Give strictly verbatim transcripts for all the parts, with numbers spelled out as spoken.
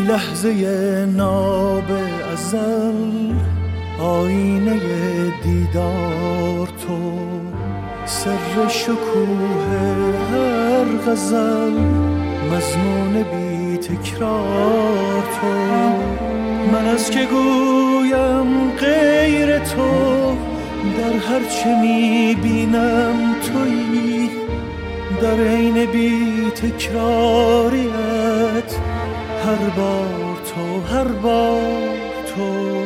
لحظه ناب ازل، آینه دیدار تو، سر شکوه هر غزل، مضمون بی تکرار تو. من از که گویم غیر تو، در هر چه میبینم تویی، در عین بی تکراریت، هر بار تو، هر بار تو.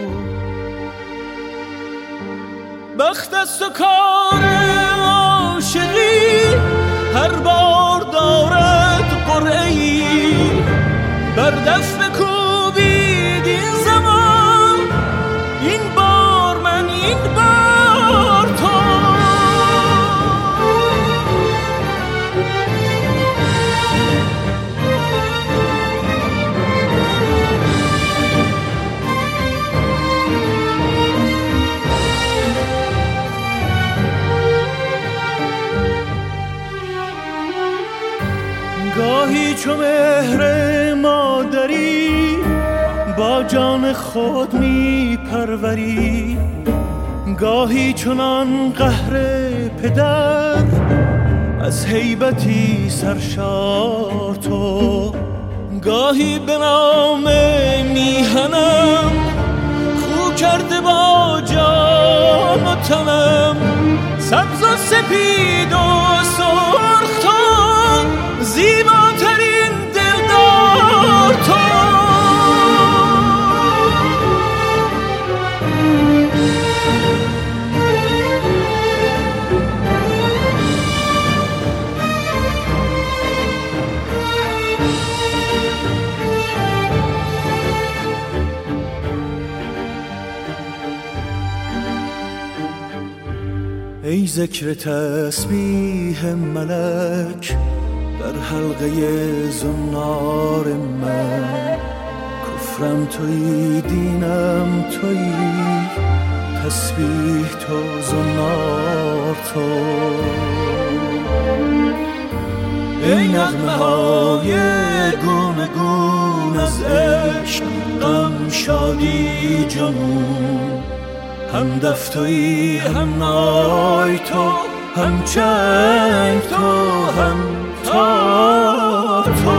بخت است و کار عاشقی، هر بار دارد قرعه‌ای، بر دست بکوبید این زمان، این بار من، این بار تو. گاهی چو مهر مادری، با جان خود می پروری، گاهی چنان قهر پدر، از هیبتی سرشار تو. گاهی به نام میهنم، خو کرده با جان و تنم، سبز و سپید و سرخ تو، زیباترین دلدار تو. ای ذکر تسبیح ملک، در حلقه زنار من، کفرم تویی، دینم تویی، تسبیح تو، زنار تو. ای نغمه های گونه گون از عشق، غم، شادی، جنون، هم دف تویی، هم نای تو، هم چنگ تو، هم تا تو.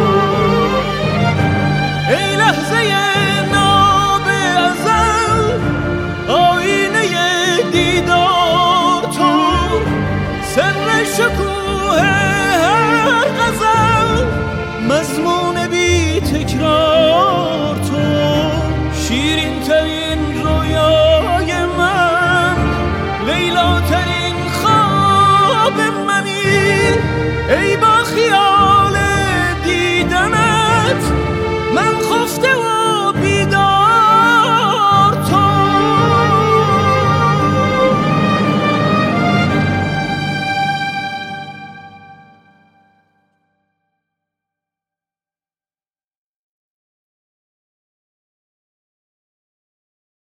ای لحظه ناب ازل، آینه دیدار تو، سر شکوه هر غزل، مضمون بی تکرار تو. شیرین ترین رویای من، لیلا ترین خواب منی، ای با